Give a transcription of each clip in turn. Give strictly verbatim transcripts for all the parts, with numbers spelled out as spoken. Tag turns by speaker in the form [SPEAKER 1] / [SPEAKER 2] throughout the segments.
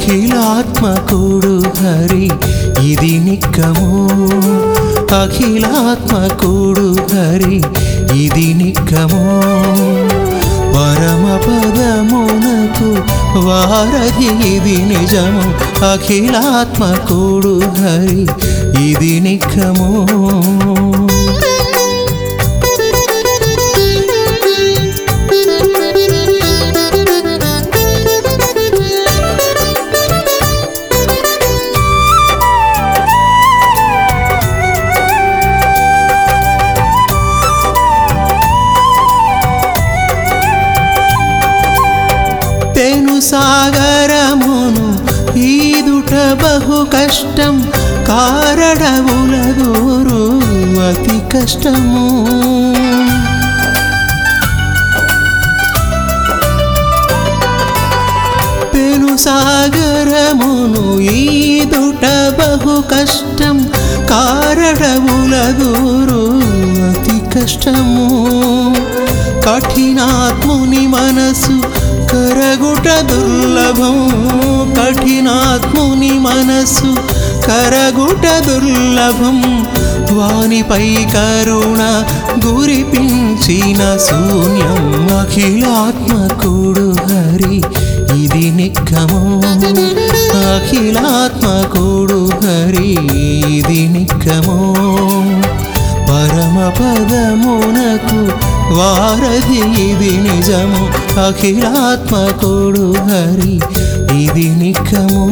[SPEAKER 1] అఖిలాత్మకుడు హరి ఇది నిక్కము అఖిలాత్మకుడు హరి ఇది నిక్కము పరమ పదమునకు వారధి ఇది నిజము అఖిలాత్మకుడు హరి ఇది నిక్కము పెను సాగరమును ఈదుట బహు కష్టం కారడవులగూరు అతి కష్టము పెను సాగరమును ఈదుట బహు కష్టం కారడవులగూరు అతి కష్టము కఠినాత్ముని మనసు కరగుట దుర్లభం కఠినాత్ముని మనసు కరగుట దుర్లభం వానిపై కరుణ గురిపించిన శూన్యం అఖిలాత్మకుడు హరి ఇది నిక్కము అఖిలాత్మకుడు హరి ఇది నిక్కము పరమ పదమునకు వారధి ఇది నిజము అఖిలాత్మకుడు హరి ఇది నిక్కము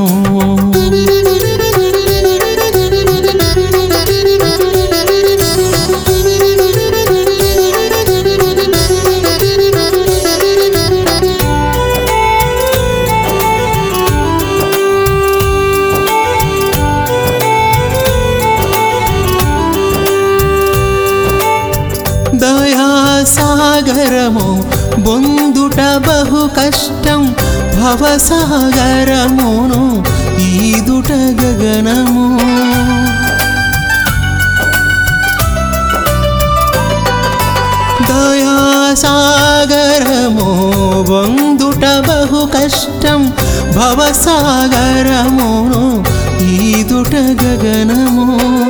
[SPEAKER 1] దయాసాగరము బొందుట బహు కష్టం భవసాగరమును ఈదుట గగనము దయాసాగరము బొందుట బహు కష్టం భవసాగరమును ఈదుట గగనము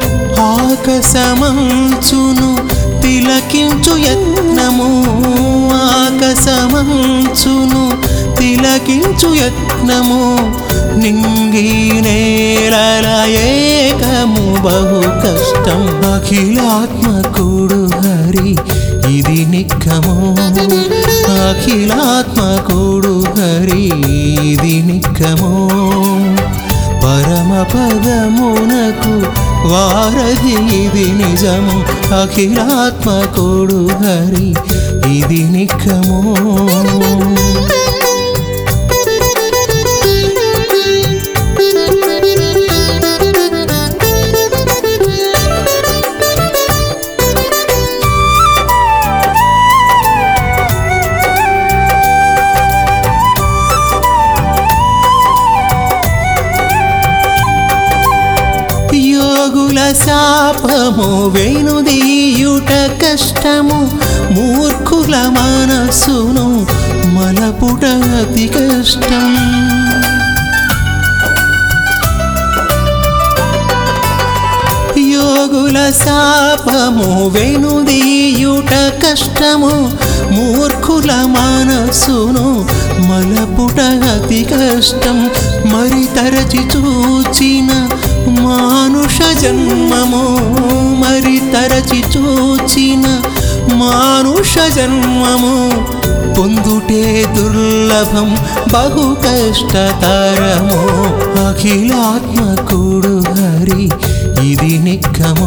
[SPEAKER 1] ఆకాశమంచును తిలకించు యత్నము ఆకాశమంచును తిలకించు యత్నము నింగి నేలల ఏకము బహు కష్టం అఖిలాత్మకుడు హరి ఇది నిక్కము అఖిలాత్మకుడు హరి ఇది నిక్కము పరమ పదమునకు వారధి ఇది నిజము అఖిలాత్మకుడు హరి ఇది నిక్కము యోగుల శాపము వేణుదీయుట కష్టము మూర్ఖుల మనస్సును మలపుట అతి కష్టం యోగుల శాపము వేణుదీయుట కష్టము మూర్ఖుల మనస్సును మలపుట అతి కష్టం మరి తరచి చూచిన మానుష జన్మము మరి తరచి చూచిన మానుష జన్మము పొందుటే దుర్లభం బహు కష్టతరము అఖిలాత్మకుడు హరి ఇది నిక్కము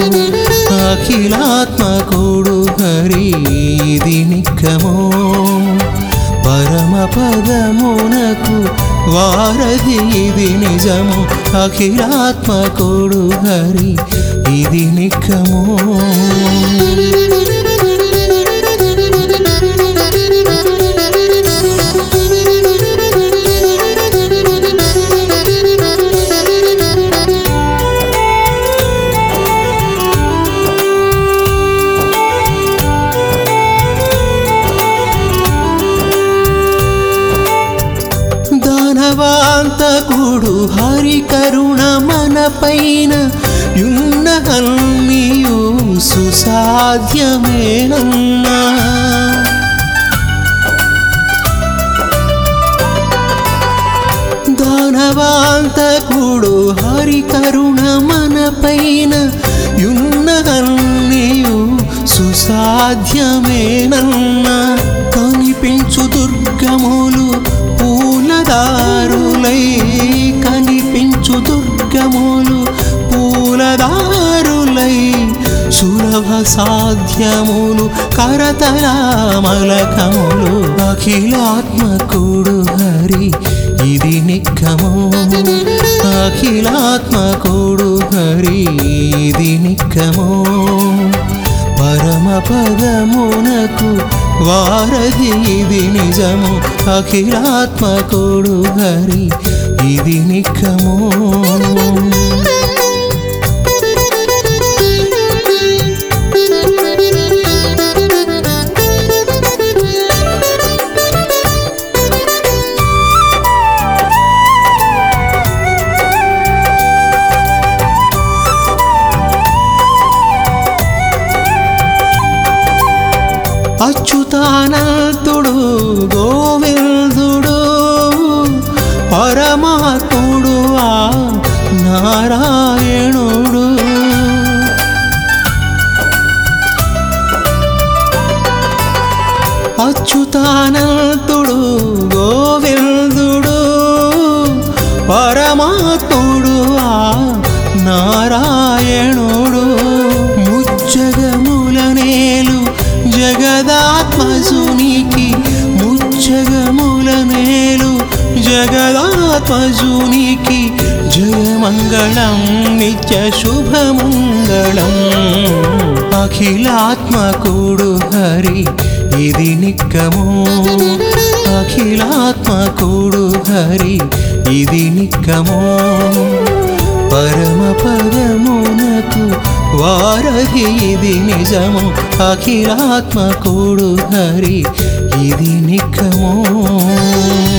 [SPEAKER 1] అఖిలాత్మకుడు హరి ఇది నిక్కము పరమ పదమునకు వారధి ఇది నిజము అఖిలాత్మకుడు హరి ఇది నిక్కము తోడు హరి కరుణ మన పైన యున్న అన్నియు సుసాధ్యమేనన్నా దానవాంతకుడు హరి కరుణ మన పైన యున్న అన్నియు సుసాధ్యమేనన్నా కనిపించు దుర్గములు పూలదారులై కనిపించు దుర్గములు పూలదారులై సులభ సాధ్యములు కరతలామలకములు అఖిలాత్మకుడు హరి ఇది నిక్కమో అఖిలాత్మకుడు హరి ఇది నిక్కమో పరమ పదమునకు వారధి ఇది నిజము అఖిలాత్మకుడు హరి ఇది నిక్కమో అచ్యుతానంతుడు గోవిందుడు పరమాత్ముడు ఆ నారాయణుడు అచ్యుతానంతుడు గోవిందుడు పరమాత్ముడు ఆ నారాయణుడు ముజ్జగములనేలు జగదాత్మజునికి ముచ్చగములనేలు జగదాత్మజునికి జయమంగళం నిత్య శుభమంగళం అఖిలాత్మకుడు హరి ఇది నిక్కమో అఖిలాత్మకుడు హరి ఇది నిక్కమో పరమ పదమునకు వారధి ఇది నిజము అఖిలాత్మకుడు హరి ఇది నిక్కమో